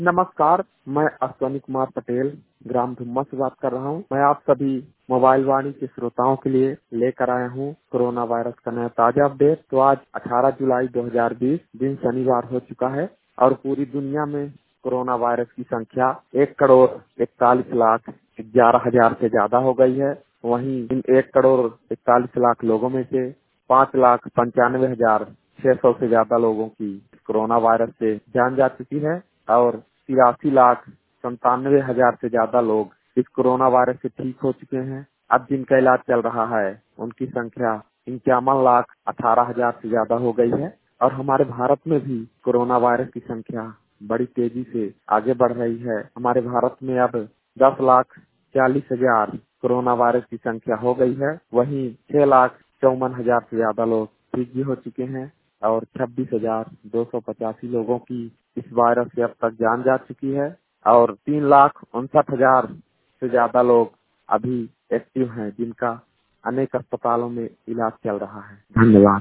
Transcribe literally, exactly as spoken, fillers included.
नमस्कार, मैं अश्वनी कुमार पटेल ग्राम धुम्मा से बात कर रहा हूं। मैं आप सभी मोबाइल वाणी के श्रोताओं के लिए लेकर आया हूं कोरोना वायरस का नया ताजा अपडेट। तो आज अठारह जुलाई दो हज़ार बीस दिन शनिवार हो चुका है और पूरी दुनिया में कोरोना वायरस की संख्या एक करोड़ इकतालीस लाख ग्यारह हजार से ज्यादा हो गई है। वहीं इन एक करोड़ इकतालीस लाख लोगों में से पाँच लाख पंचानवे हजार छह सौ से ज्यादा लोगों की कोरोना वायरस से जान जा चुकी है और तिरासी लाख संतानवे हजार से ज्यादा लोग इस कोरोना वायरस से ठीक हो चुके हैं। अब जिनका इलाज चल रहा है उनकी संख्या इक्यावन लाख अठारह हजार से ज्यादा हो गई है और हमारे भारत में भी कोरोना वायरस की संख्या बड़ी तेजी से आगे बढ़ रही है। हमारे भारत में अब दस लाख चालीस हजार कोरोना वायरस की संख्या हो गई है। वहीं छह लाख चौवन हजार से ज्यादा लोग ठीक भी हो चुके हैं और छब्बीस हजार दो सौ पचासी लोगों की इस वायरस से अब तक जान जा चुकी है और तीन लाख उनसठ हजार से ज्यादा लोग अभी एक्टिव हैं जिनका अनेक अस्पतालों में इलाज चल रहा है। धन्यवाद।